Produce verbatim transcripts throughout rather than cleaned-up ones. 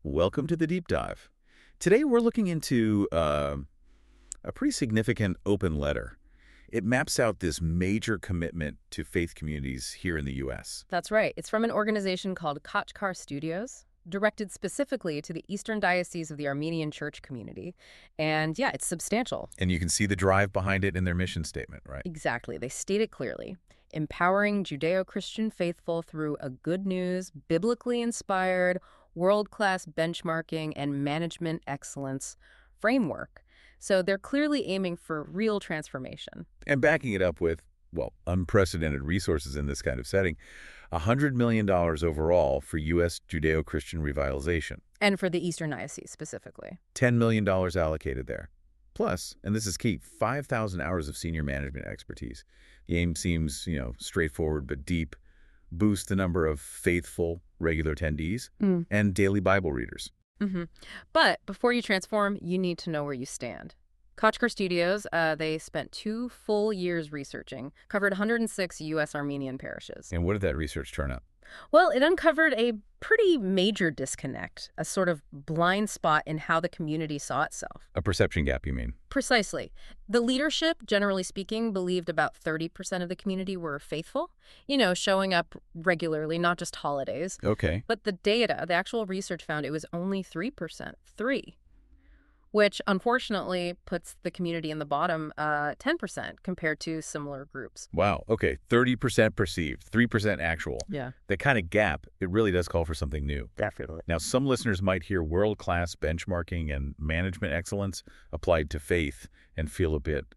Welcome to the deep dive. Today we're looking into uh, a pretty significant open letter. It maps out this major commitment to faith communities here in the U S. That's right. It's from an organization called Kochkar Studios, directed specifically to the Eastern Diocese of the Armenian Church community. And yeah, it's substantial. And you can see the drive behind it in their mission statement, right? Exactly. They state it clearly. Empowering Judeo-Christian faithful through a good news, biblically inspired, world-class benchmarking and management excellence framework. So they're clearly aiming for real transformation. And backing it up with, well, unprecedented resources in this kind of setting, one hundred million dollars overall for U S Judeo-Christian revitalization. And for the Eastern Diocese specifically. ten million dollars allocated there. Plus, and this is key, five thousand hours of senior management expertise. The aim seems, you know, straightforward but deep. Boost the number of faithful, regular attendees Mm. and daily Bible readers. Mm-hmm. But before you transform, you need to know where you stand. Kochkar Studios, uh, they spent two full years researching, covered one hundred six U S Armenian parishes. And what did that research turn up? Well, it uncovered a pretty major disconnect, a sort of blind spot in how the community saw itself. A perception gap, you mean? Precisely. The leadership, generally speaking, believed about thirty percent of the community were faithful, you know, showing up regularly, not just holidays. Okay. But the data, the actual research found it was only three percent, three, which unfortunately puts the community in the bottom uh, ten percent compared to similar groups. Wow. Okay. thirty percent perceived, three percent actual. Yeah, That kind of gap, it really does call for something new. definitely. Now, some listeners might hear world-class benchmarking and management excellence applied to faith and feel a bit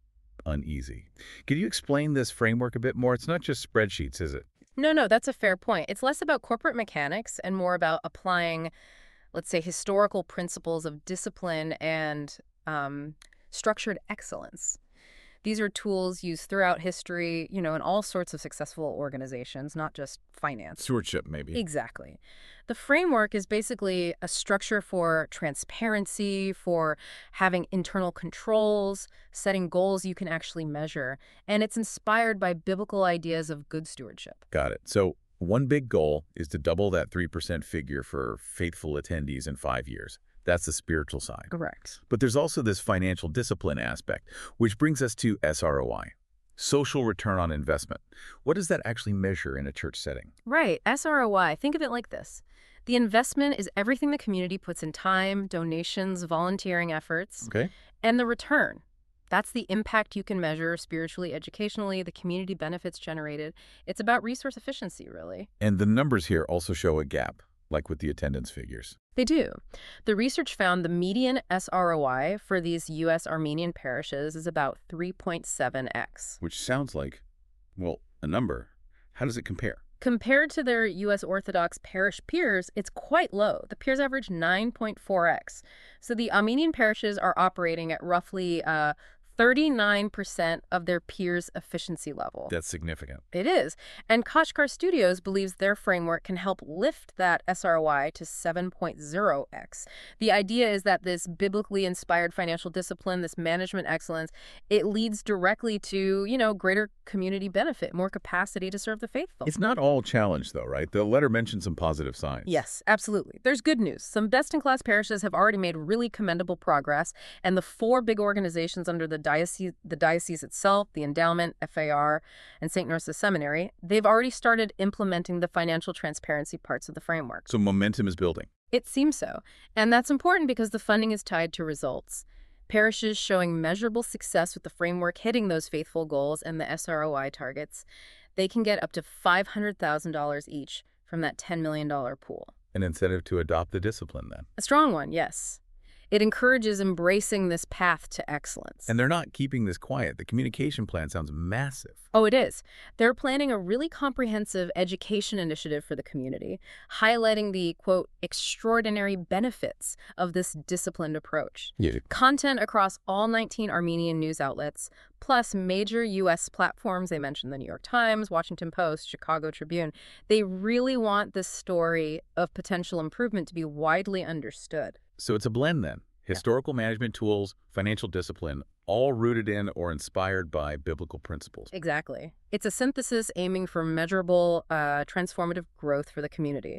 uneasy. Could you explain this framework a bit more? It's not just spreadsheets, is it? No, no, that's a fair point. It's less about corporate mechanics and more about applying, let's say, historical principles of discipline and um, structured excellence. These are tools used throughout history, you know, in all sorts of successful organizations, not just finance. Stewardship, maybe. Exactly. The framework is basically a structure for transparency, for having internal controls, setting goals you can actually measure, and it's inspired by biblical ideas of good stewardship. Got it. So one big goal is to double that three percent figure for faithful attendees in five years. That's the spiritual side. Correct. But there's also this financial discipline aspect, which brings us to S R O I, social return on investment. What does that actually measure in a church setting? Right. S R O I. Think of it like this. The investment is everything the community puts in time, donations, volunteering efforts, Okay. and the return. That's the impact you can measure spiritually, educationally, the community benefits generated. It's about resource efficiency, really. And the numbers here also show a gap, like with the attendance figures. They do. The research found the median S R O I for these U S Armenian parishes is about three point seven x. Which sounds like, well, a number. How does it compare? Compared to their U S Orthodox parish peers, it's quite low. The peers average nine point four x. So the Armenian parishes are operating at roughly uh, thirty-nine percent of their peers' efficiency level. That's significant. It is. And Kochkar Studios believes their framework can help lift that S R O I to seven point zero x. The idea is that this biblically inspired financial discipline, this management excellence, it leads directly to, you know, greater community benefit, more capacity to serve the faithful. It's not all challenge, though, right? The letter mentions some positive signs. Yes, absolutely. There's good news. Some best-in-class parishes have already made really commendable progress, and the four big organizations under the diocese, the diocese itself, the endowment, F A R, and Saint Norsa's Seminary, they've already started implementing the financial transparency parts of the framework. So momentum is building. It seems so. And that's important because the funding is tied to results. Parishes showing measurable success with the framework hitting those faithful goals and the S R O I targets, they can get up to five hundred thousand dollars each from that ten million dollars pool. An incentive to adopt the discipline, then. A strong one, yes. It encourages embracing this path to excellence. And they're not keeping this quiet. The communication plan sounds massive. Oh, it is. They're planning a really comprehensive education initiative for the community, highlighting the, quote, extraordinary benefits of this disciplined approach. Yeah. Content across all nineteen Armenian news outlets, plus major U S platforms. They mentioned the New York Times, Washington Post, Chicago Tribune. They really want this story of potential improvement to be widely understood. So it's a blend, then. Historical management tools, financial discipline, all rooted in or inspired by biblical principles. Exactly. It's a synthesis aiming for measurable, uh, transformative growth for the community.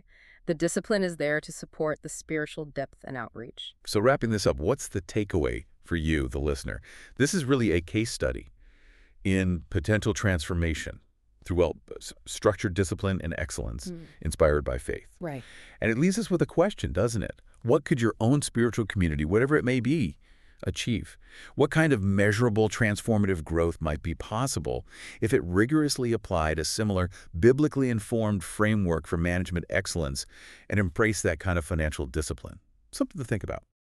The discipline is there to support the spiritual depth and outreach. So wrapping this up, what's the takeaway for you, the listener? This is really a case study in potential transformation through, well, s- structured discipline and excellence Mm. inspired by faith. Right. And it leaves us with a question, doesn't it? What could your own spiritual community, whatever it may be, achieve? What kind of measurable transformative growth might be possible if it rigorously applied a similar biblically informed framework for management excellence and embraced that kind of financial discipline? Something to think about.